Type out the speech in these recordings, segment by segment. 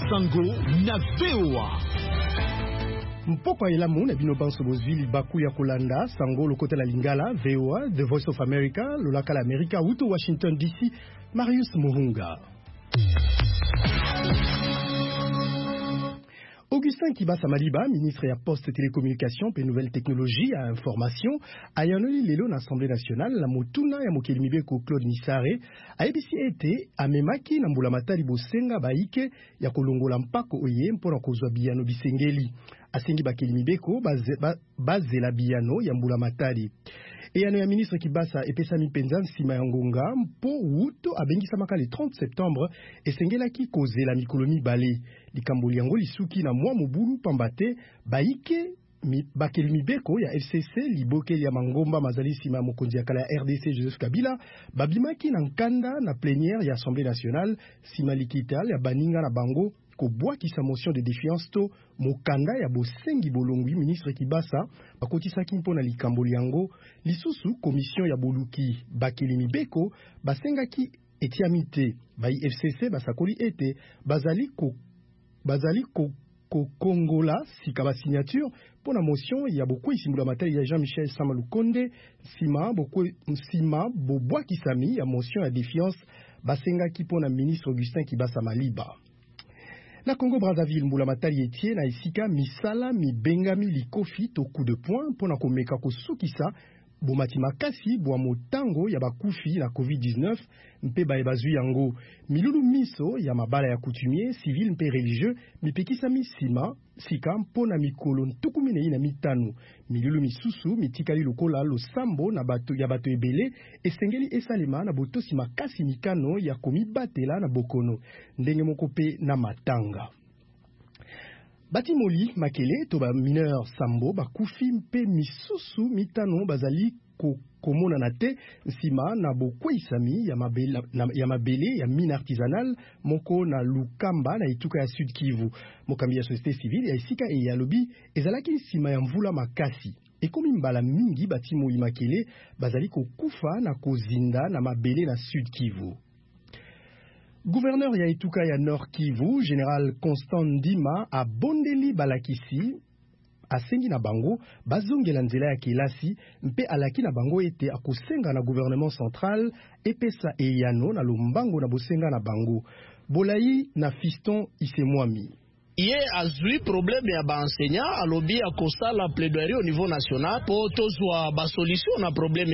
Sango na VOA. Mpoko elamu na bino banso bozwili baku ya kolanda Sango lokota la lingala VOA, The Voice of America, lolaka la America, Wuto Washington DC, Marius Muhunga. Augustin Kibasa Maliba, ministre ya Poste Télécommunication et Nouvelles Technologies à Information, ayanoli lelo na Assemblée nationale la motuna ya mokeli mibeko Claude Nisare, ayebisi ete amemaki na mbula matali bosenga baike ya kolongola mpako oye mpona kozwa biyano bisengeli. Asengi bakeli mibeko bazela biyano ya mbula matali. Eyano ya ministre Kibasa epesami penza nsima ya ngonga mpo wuto abengisamaka le 30 septembre esengelaki kozela mikolo mibale. Likambo yango lisuki na mwa mobulu pambate baike bakeli mibeko ya FCC libokeli ya mangomba mazali nsima ya mokonzi ya kala ya RDC Joseph Kabila babimaki na nkanda na plénière ya Assemblée nationale nsima likital ya baninga na bango kobwakisa motion de défiance to mokanda ya bosengi bolongwi. Ministre Kibasa bakotisaki mpona likambo yango lisusu commission ya boluki bakeli mibeko basengaki etiamite bai FCC basakoli ete bazali kongola sika ba signature pona motion ya bokwisi mbula matali ya Jean-Michel Samalukonde nsima bobwakisami ya motion ya défiance basengaki pona ministre Augustin Kibasa Maliba. Na Congo Brazzaville mbula matali etie na esika misala mibengami likofi to coup de poing pona komeka kosukisa bomati makasi bwa motango ya bakufi na COVID-19 mpe baebazwi yango milulu miso ya mabala ya coutumier civil mpe religieux mipekisa misima sika mpona mikolo ntukumine na mitano milulu misusu mitikali lokola losambo na bato ya bato ebele esengeli esalema na botosi makasi mikano ya komibatela na bokono ndenge moko pe na matanga. Batimoli makele to ba mineur sambo bakufi mpe misusu mitano bazali komona na te nsima na bokweisami ya mabele ya mine artisanal moko na Lukamba na etuka ya Sud Kivu. Mokambi ya société civile ya esika e ya lobi ezalaki nsima ya mvula makasi. Ekomi mbala mingi batimoli makele bazali kokufa na kozinda na mabele na Sud Kivu. Gouverneur ya etuka ya Nord Kivu, Général Constant Ndima abondeli balakisi asengi na bango bazongela nzela ya kelasi mpe alaki na bango ete akosenga na gouvernement central epesa eyano na lombango na bosenga na bango. Bolai na Fiston Isemwami. Ye azui problème ya ba enseignant alobi ya kosala plaidoirie au niveau national po tozwa ba solution na problème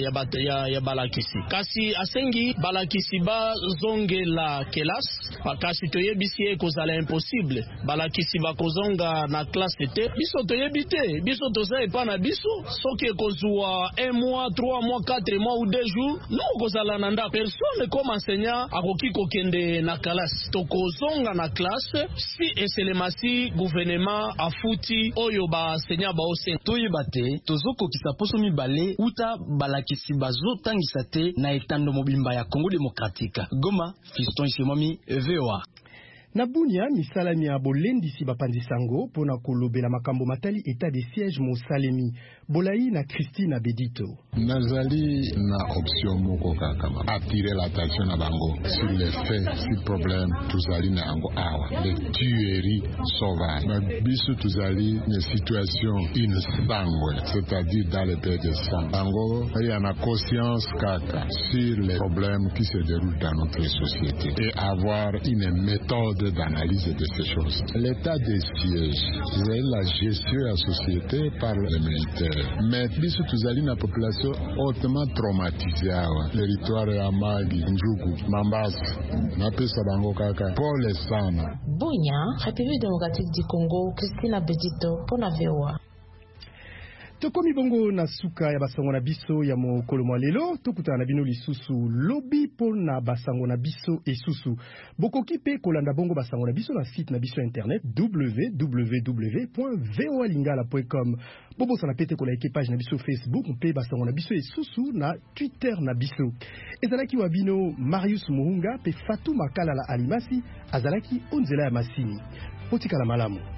ya balakisi. Kasi asengi balakisi ba zongela kelas kasi toyebisi kozala impossible. Balakisi ba kozonga na classe te. Biso toyebite, biso toza epa na biso soki kozwa 1 mois, 3 mois, 4 mois ou 2 jours. Non kozala nanda personne comme enseignant akoki kokende na classe. Tokozonga na classe si selemasi gouvernement afuti oyo ba senya ba osen toyebate tozoko kisaposo mibale uta balakisi bazotangisa te na etando mobimba ya Congo démocratique. Goma, Fiston Isemwami, VOA. Na Bunia, misalami ya bolendisi bapandisango pona kolobela makambo matali état de siège mosalemi. Bolai na Christine Bedito. Nazali na option moko kama attirer l'attention na bango sur les faits, sur problème tuzali na ango awa. Les tueries sauvages. Biso tuzali une situation insangwe, c'est-à-dire dans le pays de sang. Bango, il y a une conscience kaka sur les problèmes qui se déroulent dans notre société et avoir une méthode d'analyse de ces choses. L'état de siège, c'est la gestion de la société par les militaires. Mais biso tuzali na population hautement traumatisée. Territoire ya Magi, Njugu, Mambasa, na pesa bango kaka. Pole sana. Bunya, République démocratique du Congo, Christine Bedito, pour la VOA. Tokomi bongo na suka ya basango na biso ya mokolo mwa lelo tokutana na bino lisusu lobi pona basango na biso esusu bokoki pe kolanda bongo basango na biso na site na biso internet www.voalingala.com bobosa na pete kola page na biso Facebook mpe basango na biso esusu na Twitter na biso ezalaki wa bino Marius Muhunga pe Fatou Makala la Alimasi azalaki onzela ya masini potika la malamu.